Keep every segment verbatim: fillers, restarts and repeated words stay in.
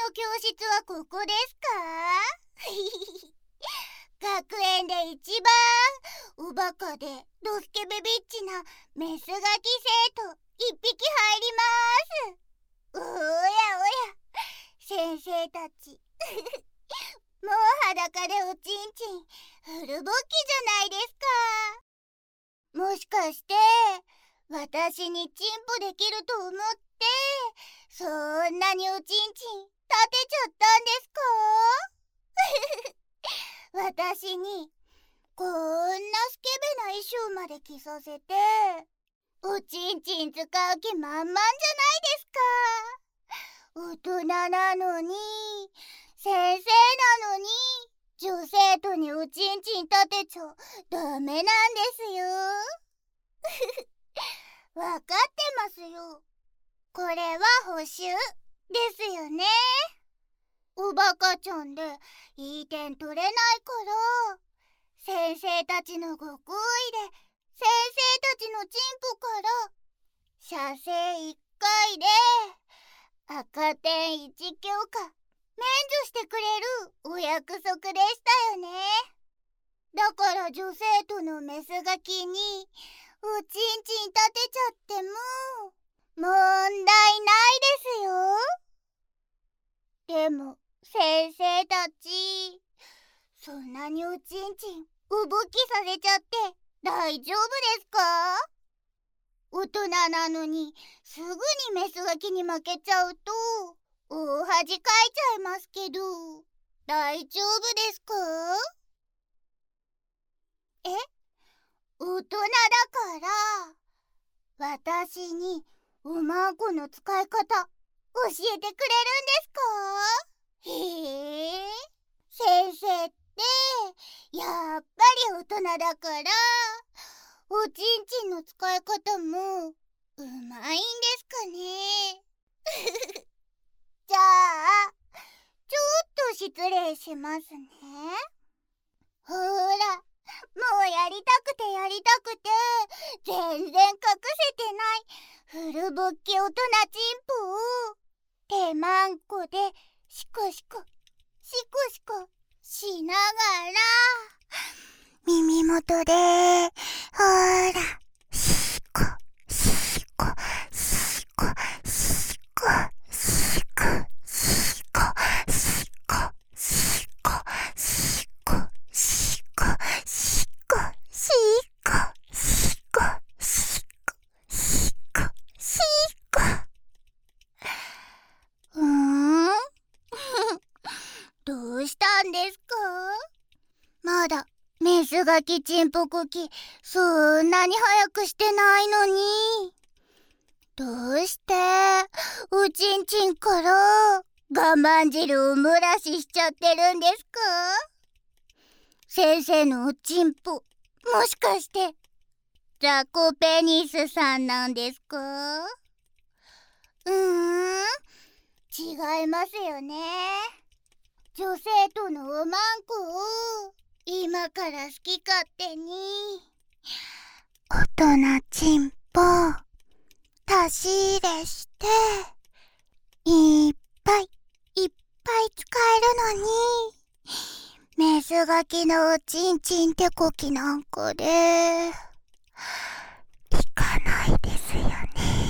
の教室はここですか？学園で一番おバカでドスケベビッチなメスガキ生徒一匹入ります。おやおや、先生たちもう裸でおちんちんフル勃起じゃないですか。もしかして私にチンポできると思ってそんなにおちんちん立てちゃったんですか？私にこんなスケベな衣装まで着させておちんちん使う気満々じゃないですか。大人なのに先生なのに女生徒におちんちん立てちゃダメなんですよ。わかってますよ。これは補習ですよね。おバカちゃんでいい点取れないから先生たちのご厚意で先生たちのチンポから射精いっかいで赤点いち教科免除してくれるお約束でしたよね。だから女生徒のメスガキにおちんちん立てちゃっても問題ないですよ。でも先生たちそんなにおちんちんおぼきさせちゃって大丈夫ですか？大人なのにすぐにメスガキに負けちゃうと大恥かいちゃいますけど大丈夫ですか？え？大人だから私におまんこの使い方教えてくれるんですか？へえ、先生ってやっぱり大人だからおちんちんの使い方もうまいんですかね。じゃあちょっと失礼しますね。ほら、もうやりたくてやりたくて全然隠せてないフル勃起大人チンポを手まんこでシコシコシコシコしながら耳元でほらシコシコシコシコシコシコシコシコシコシコシコシコシコシコシコシコうーんどうしたんですか？まだメスガキチンポコキそんなに早くしてないのにどうしておちんちんから我慢汁を漏らししちゃってるんですか？先生のおちんぽもしかしてザコペニスさんなんですか？うーん違いますよね。女生徒のおまんこを今から好き勝手に大人チンポ足し入れしていっぱいいっぱい使えるのにメスガキのおちんちん手こきなんかでいかないですよね。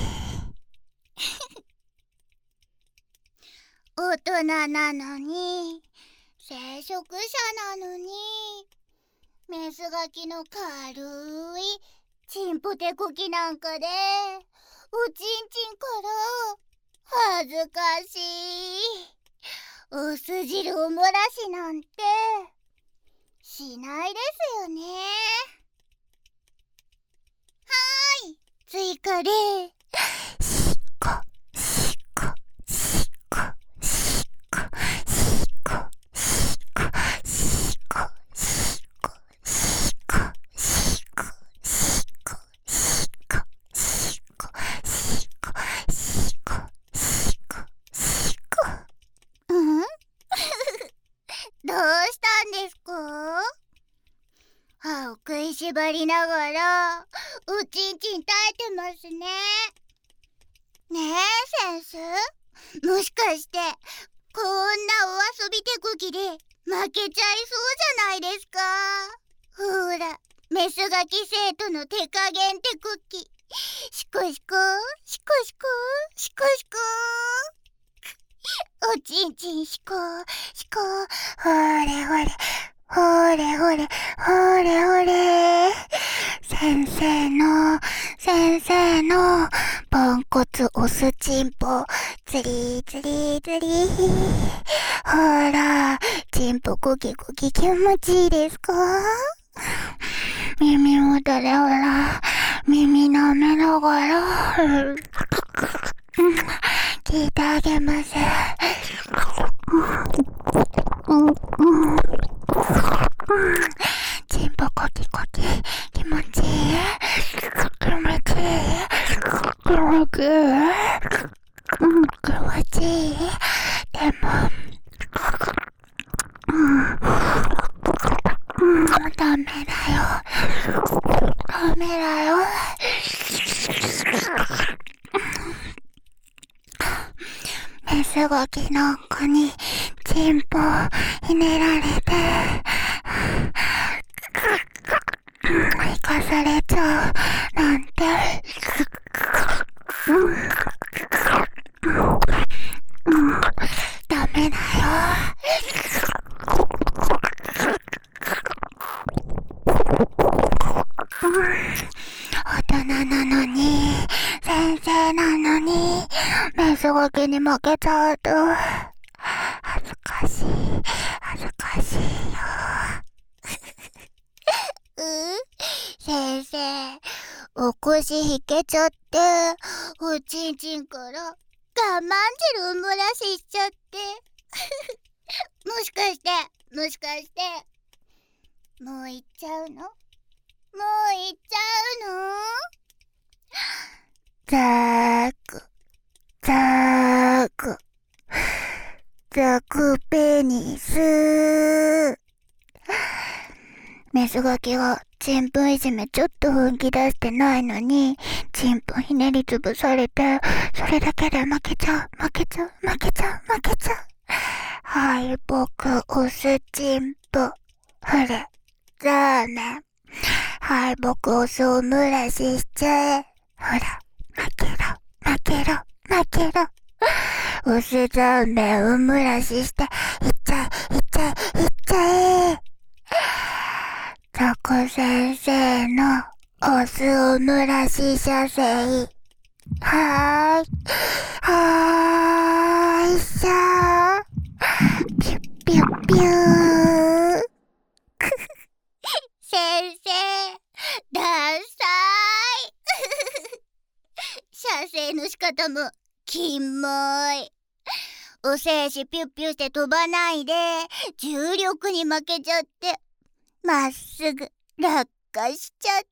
大人なのに聖職者なのにメスガキの軽いチンポ手こきなんかでおちんちんから恥ずかしいお酢汁を漏らしなんてしないですよね。はーい、追加でシコシコシコシコシコシコシコシコシコシコシコシコシコシコシコシコシコうんどうしたんですか？歯を食いしばりながらおちんちん耐えてますね。ねえ先生、もしかしてこんなお遊び手こきで負けちゃいそうじゃないですか。ほら、メスガキ生徒の手加減手こき。シコシコシコシコシコシコおちんちんシコシコ、ほれほれほれほれほれほれ。先生の先生のポンコツオスチンポ、ズリズリズリ。ほら、チンポゴキゴキ気持ちいいですか？耳元でほら、耳舐めながら聞いてあげます。チンポコキコキ気持ちいい、気持ちいい、気持ちいい、気持ちいい。でも、うん、ダメだよ、ダメだよ。メスゴキの子にチンポひねられて生かされちゃうなんて、うんうん、ダメだよ。大人なのに、先生なのに、メスゴキに負けちゃうと恥ずかしい、恥ずかしいよ。う先生、お腰引けちゃって、おちんちんから我慢汁を漏らししちゃって。もしかして、もしかして、もう行っちゃうの？もう行っちゃうの？ザーク、ザーク、ザクペニス。メスガキがチンプいじめちょっと本気出してないのに、チンプひねりつぶされて、それだけで負けちゃう、負けちゃう、負けちゃう、負けちゃう。敗北オスチンプ、ほれ、ザーメン。敗北オスを蒸らししちゃえ。ほら、負けろ、負けろ、負けろ。オスザーメンを蒸らしして、いっちゃえ、いっちゃえ、いっちゃえ。ザコ先生のオスを蒸らし射精。はーい。はーいしゃー。ピュッピュッピュー。先生、ダサい。射精の仕方もキモい。お精子ピュッピュして飛ばないで、重力に負けちゃって、まっすぐ落下しちゃった。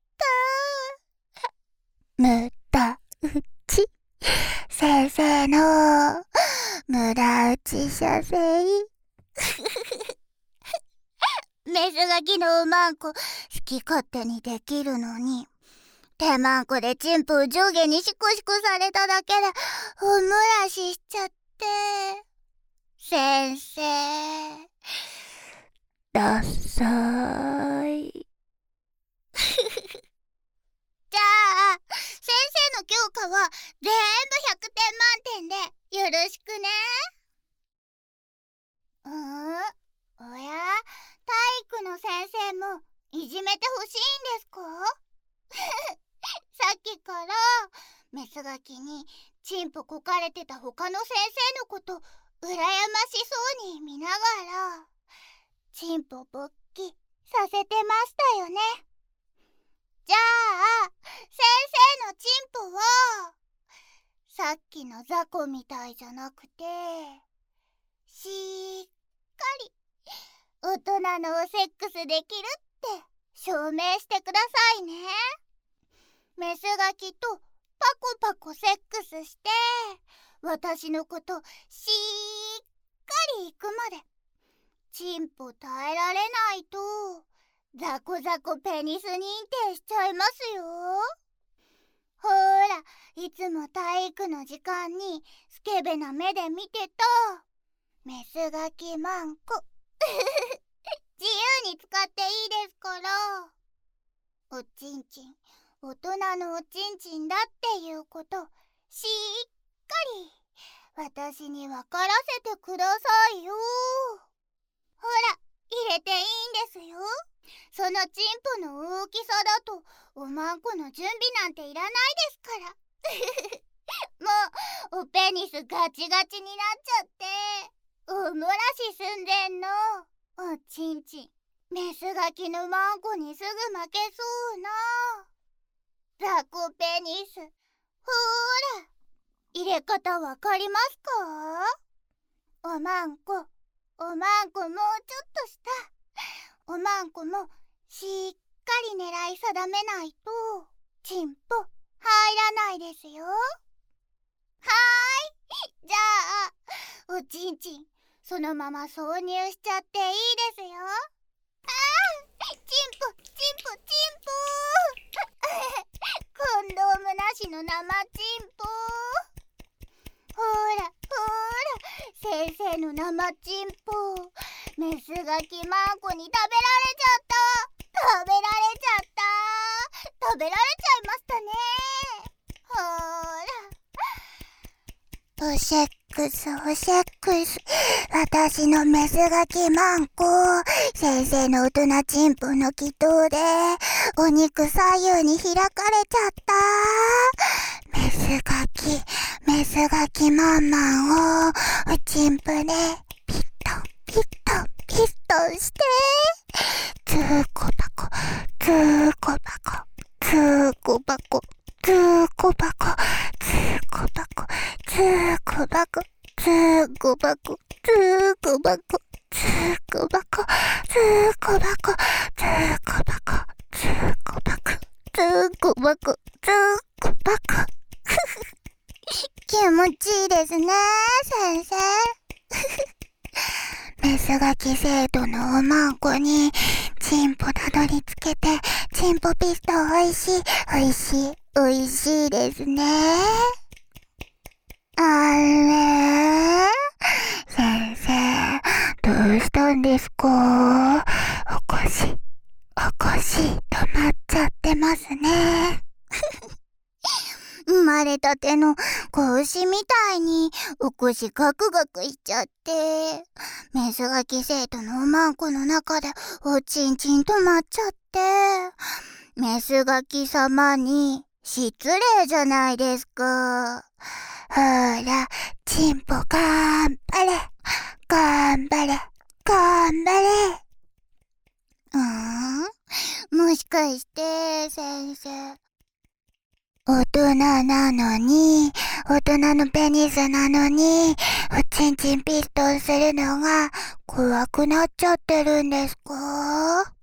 無駄打ち。先生の無駄打ち射精。メスガキのおまんこ好き勝手にできるのに、手まんこでチンプを上下にシコシコされただけでお漏らししちゃって。先生、ダサーい。じゃあ、先生の教科は全部ひゃくてん満点でよろしくね。うん？おや？体育の先生もいじめてほしいんですか？さっきからメスガキにチンポこかれてた他の先生のことうらやましそうに見ながらチンポ勃起させてましたよね。じゃあ先生のチンポはさっきのザコみたいじゃなくてしっかり大人のおセックスできるって証明してくださいね。メスガキとパコパコセックスして私のことしっかり行くまでチンポ耐えられないとザコザコペニス認定しちゃいますよ。ほら、いつも体育の時間にスケベな目で見てたメスガキマンコ自由に使っていいですから。おちんちん、大人のおちんちんだっていうことしっかり私に分からせてくださいよ。ほら、入れていいんですよ。そのチンポの大きさだとおまんこの準備なんていらないですからもうおペニスガチガチになっちゃってお漏らし寸前のおちんちん、メスガキのマンコにすぐ負けそうなザコペニス。ほーら、入れ方わかりますか？おまんこ、おまんこもうちょっとした。おまんこもしっかり狙い定めないとチンポ入らないですよ。はーい、じゃあおちんちんそのまま挿入しちゃっていいですよ。あー、チンポチンポチンポコンドームなしの生チンポ。ほらほら、先生の生チンポメスガキマンコに食べられちゃった。食べられちゃった食べられちゃいましたね。ほーら、おセックスおセックス、私のメスガキマンコ先生の大人チンポの気筒でお肉左右に開かれちゃった。メスガキメスガキマンマンをおチンポでピットピットピットしてつーこばこつーこばこつーこばこつーこばこつーこばこつーこばこつーこばこつーこばこつーこばこつーこばこつーこばこつーこばこつーこばこつーこばこ気持ちいいですね、先生メスガキ生徒のおまんこにチンポたどり着けてチンポピストおいしいおいしいおいしいですね。あれ先生、どうしたんですか？おかしいおかしい止まっちゃってますね生まれたての子牛みたいにお腰ガクガクしちゃってメスガキ生徒のおまんこの中でおちんちん止まっちゃってメスガキ様に失礼じゃないですか。ほら、チンポ頑張れ頑張れ頑張れ。うーん、もしかして先生大人なのに大人のペニスなのにおちんちんピストンするのが怖くなっちゃってるんですか？あ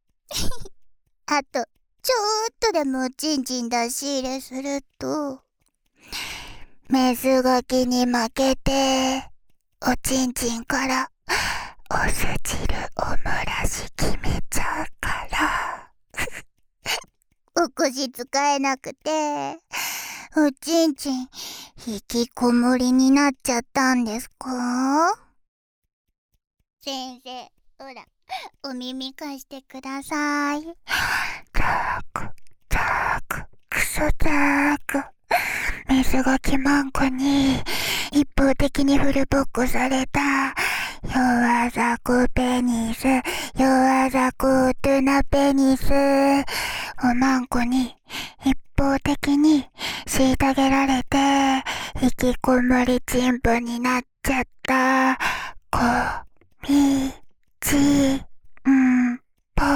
とちょっとでもおちんちん出し入れするとメスガキに負けておちんちんからお酢汁お漏らし決めちゃうからお腰使えなくておちんちん引きこもりになっちゃったんですか？先生、ほらお耳貸してください。ザークザーククソザーク、メスガキマンコに一方的にフルボッコされた弱ザコペニス弱ザコ大人ペニスおまんこに一方的に虐げられて引きこもりチンポになっちゃったこみちんぽ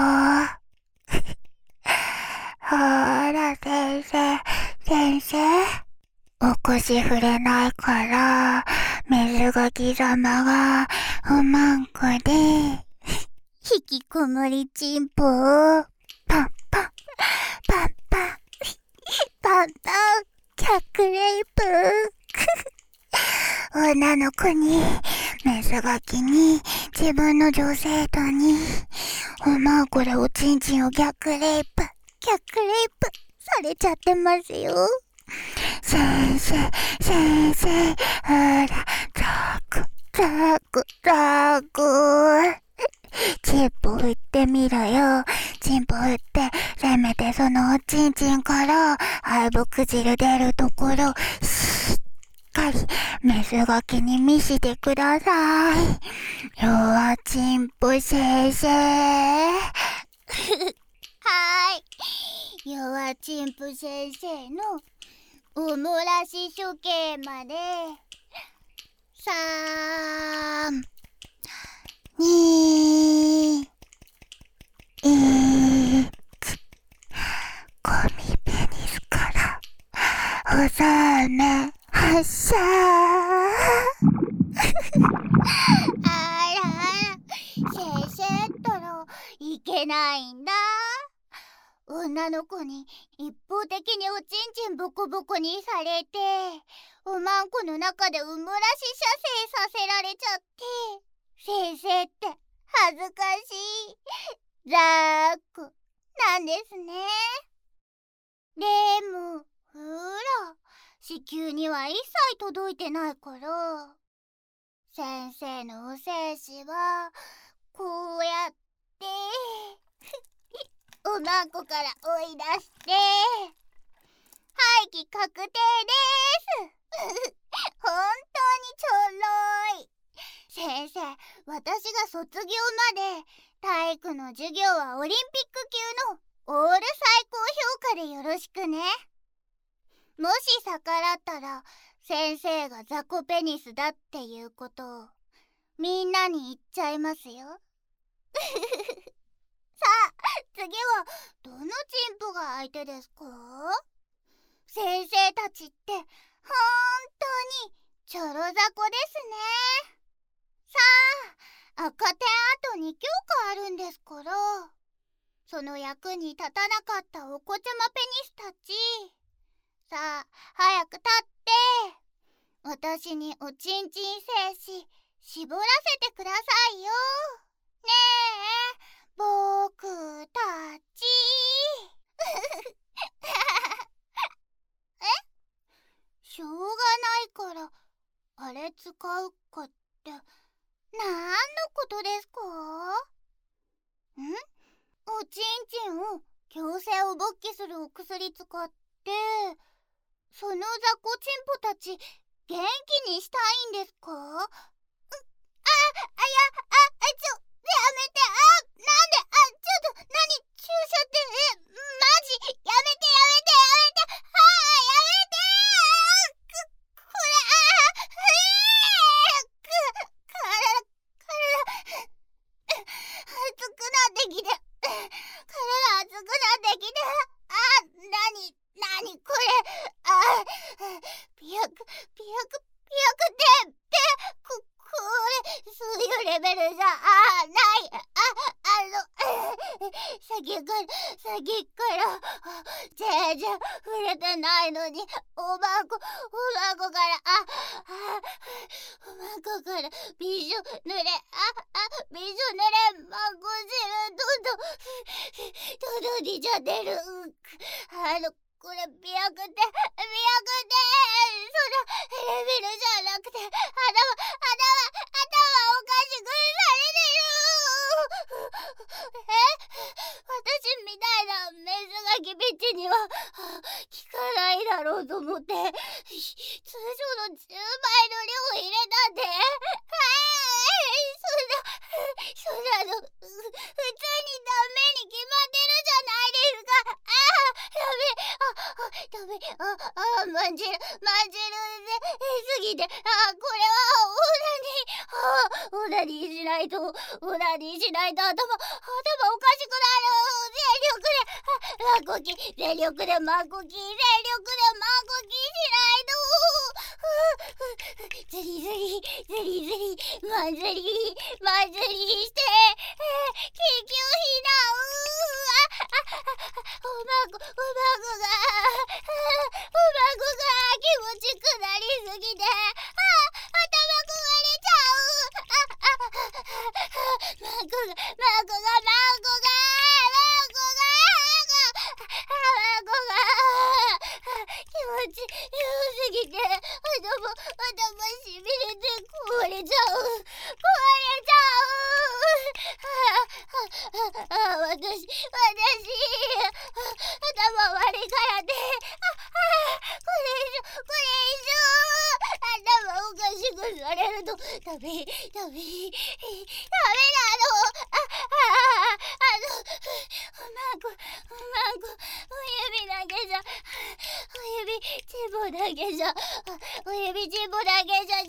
ほら先生先生お腰触れないからメスガキ様がおまんこで引きこもりチンポをパンパンパンパンパンパン脚レイプ女の子にメスガキに自分の女生徒におまんこでおちんちんを逆レイプ逆レイプされちゃってますよ。先生先生ほらザクザザクザク。チンポ振ってみろよ。チンポ振って、せめてそのおちんちんから敗北汁出るところ、しっかりメスガキに見してください。弱チンポ先生。はーい。弱チンポ先生のおもらし処刑まで、さん、に、いち、ゴミペニスからおさめ発射。あらあら、先生ったらいけないんだ。女の子に一方的におちんちんボコボコにされて、おまんこの中でうむらし射精させられちゃって、先生って恥ずかしいザークなんですね。でもほら、子宮には一切届いてないから、先生のお精子はこうやっておまんこから追い出して廃棄確定です。本当にちょろい。先生、私が卒業まで体育の授業はオリンピック級のオール最高評価でよろしくね。もし逆らったら先生が雑魚ペニスだっていうことをみんなに言っちゃいますよ。さあ、次はどのチンポが相手ですか？先生たちってほんとにちょろ雑魚ですね。さあ、赤点あとに教科あるんですから、その役に立たなかったお子ちゃまペニスたち、さあ早く立って私におちんちん精子絞らせてくださいよ。ねえ僕たち。え？しょうがないからあれ使うかってなんのことですか？ん？おちんちんを強制を勃起するお薬使ってその雑魚チンポたち元気にしたいんですか？あ、あ、いや、あ、あ、ちょ、やめて、あ、なんで、あ、ちょっと、なに、注射って、え、マジ、やめて、やめて、やめて、はぁ、やめてー、く、これ、あ、えー、く、体、体、熱くなってきて、体熱くなってきて、あ、なに、なにこれ、あ、ピヤク、ピヤク、ピヤクって、って、こ、これ、そういうレベルじゃ、あ、ない、あ、あの、さっきから、さっきから、全然触れてないのに、おまんこ、おまんこから、あ、あ、おまんこから、びしょ濡れ、あ、あ、びしょ濡れ、まんこ汁、どんどん、どんどんにじゃ出る、あの、これ、ビヤクって、ビヤクって、そんなレベルじゃなくて、頭、頭、頭おかしくされてる。え？私みたいなメスガキビッチには効かないだろうと思って、通常のじゅうばいの量入れたんで、そんな、そんなの、普通にダメに決まってるじゃないですか。ああ、ダメ、あ、ダメ、あ、あ、まんじる、まんじるですぎて、あ、これはオナニー、あ、オナニーしないと、オナニーしないと頭、頭おかしくなる。全力で、あ、まこき、全力でまこき、全力でまこきしないと。ずりずり、ずりずり、まずり、まずりして、緊急避難。あ、あ、おまんこ、おまんこが、おまんこが気持ちくなりすぎて、あ、頭壊れちゃう。あ、あ、まんこが、まんこが、まんこが、まんこが、まんこが、気持ちよすぎて、頭、頭しびれて壊れれちゃう、壊れちゃう。ああああ、私私頭悪いからで、ああこれ以上これ以上頭おかしくされるとダメダメダメなの。あああのうまくうまくお指だけじゃお指ちんぼだけじゃお指ちんぼだけじゃ全然足りない足りない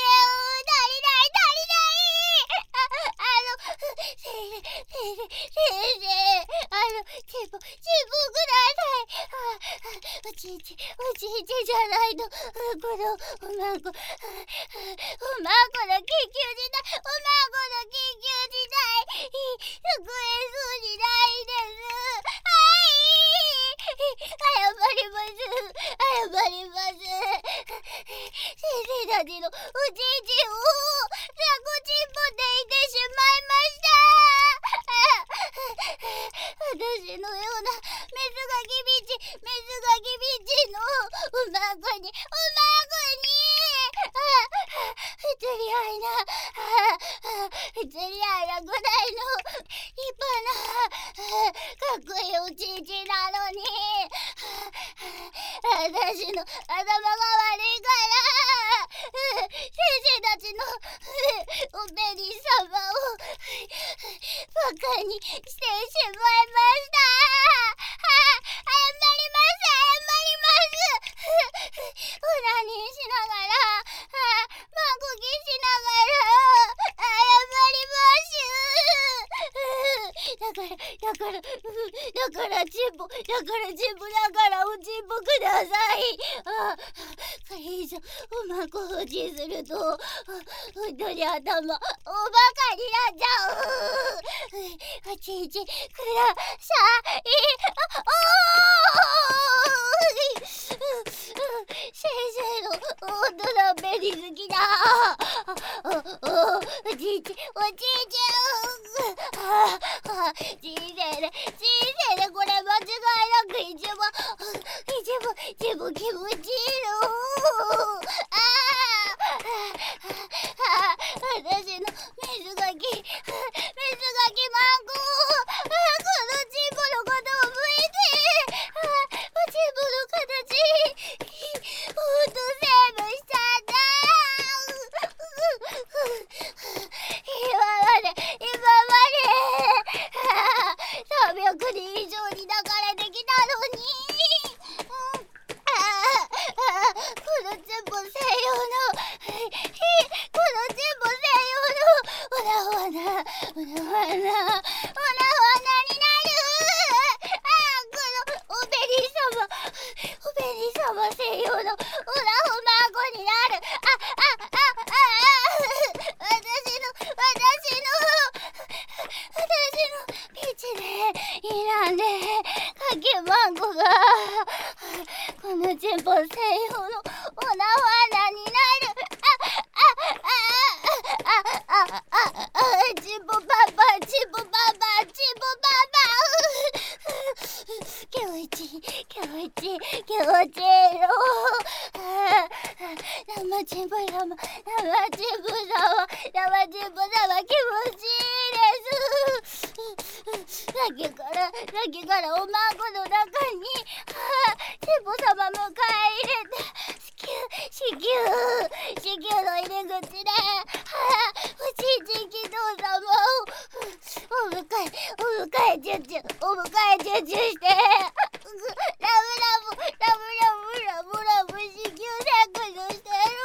ああの先生先生先生あのちんぼちんぼください。ああおちんちおちんちじゃないのこのおまんこおまんこの緊急事態おまんこの緊急事態救えそうにないです。謝ります謝ります。先生たちのおちんちをザコチンポでいてしまいました。私のようなメスガキビチメスガキビチのおまんこにおまんこに不釣り合いな不釣り合いなぐらいの立派なかっこいいおちんちなのに私の頭が悪いから先生たちのおべりさまをバカにしてしまいました。謝ります謝りますオナニーしながらマコキしながら謝ります。だからだからだからチンポだからチンポだからおちんぽください。あこれ以上おまんこ放置すると本当に頭おバカになっちゃう。おちんちください。あおー先生の本当だベリ好きだ。おおおちんちおちんちああ人生で人生でこれ間違いなく一番一番一番気持ちいいの。ああ私のメスガキメスガキマンコこのチンポのことを向いておチンポの形ほんとセーブしちゃった。今まで今までさんびゃくにん以上に抱かれてきたのに、うん、ああこのチンポ専用のこのチンポ専用のおなほわなおなほわなおなほわなになる。ああこのおべりさまおべりさま専用のおなほまんこになる。ああああ私の私の私のピッチでいらんでかけまんこがこのチンポ専用のおなほ穴になる。あああああああチンポパパチンポパパチンポパパ気持ちいい気持ちいい気持ちいいの。生チンポ様生チンポ様生チンポ様気持ちいいです。さっきからさっきからおまんこの中にチンポ様迎え入れて子宮子宮の入り口でおちんちんきとう様をお迎えお迎えチュッチュお迎えチュッチュしてラブラブラブラブラブラブ子宮セックスしてる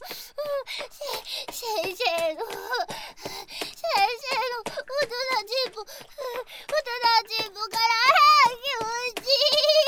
先生の先生の大人チンポ大人チンポから気持ち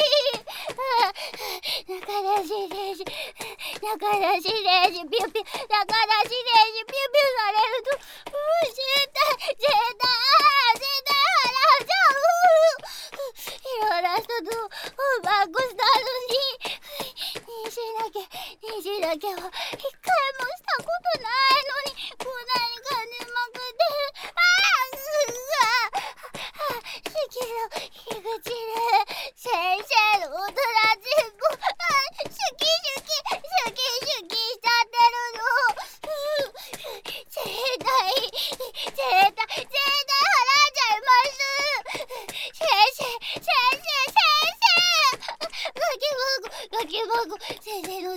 いい。中出し練習中出し練習ピュピュ中出し練習ピュピュされると絶対絶対絶対払っちゃう。いろんな人とおまんこしたのに妊娠だけ妊娠だけは一回もしたことないのにこんなに感じまくってああ子宮の入り口で先生の大人チンポシュキシュキシュキシュキしちゃってるの。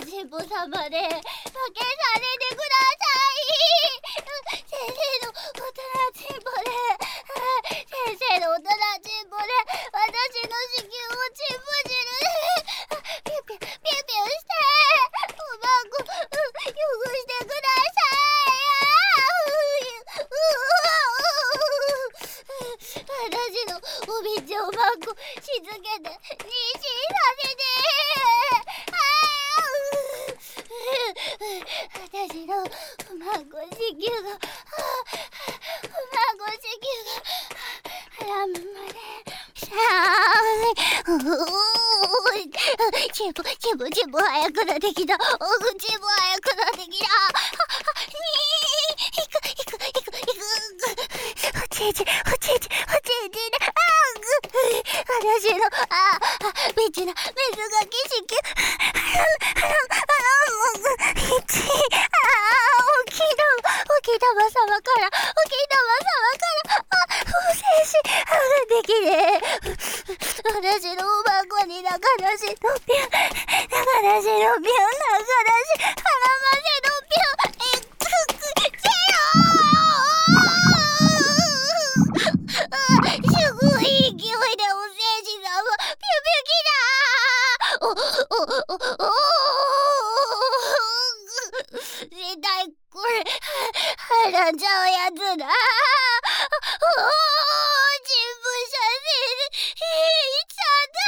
しっぽさまで負けさせてください。先生の大人ちんぽで先生の大人ちんぽで私の子宮をちんぽ汁でピュピュピュピュしておまんこ汚してください。私のおびんちおまんこしつけて妊娠させて私のおまんこ子宮がおまんこ子宮が腹までさーいチンポチンポチンポ早くなってきた。お口も早くなってきた。いくいくいくいくおちいちおちいちおちいちおちいち私のああ未知な水がき子宮一ああおきだおきだま様からおきだま様からあお精子あができねえ。私のおまんこに中出しのぴゅん中出しのぴゅん中出し腹ませのぴゅんえっくくゼロすごい勢いでお精子さんはピュピュキだおおおお絶対これはらんじゃうやつだ。おお人文写真いっちゃ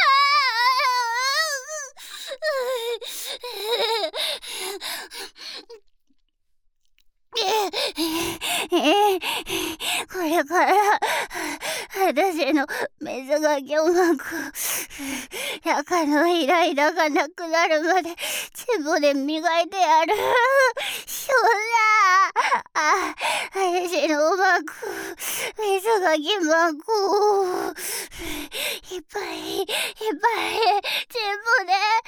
ったこれから私のメスがぎょうまくやかのイライラがなくなるまでチンポで磨いてやる。そんなあ私のおまんこメスがぎまんこいっぱいいっぱいチンポで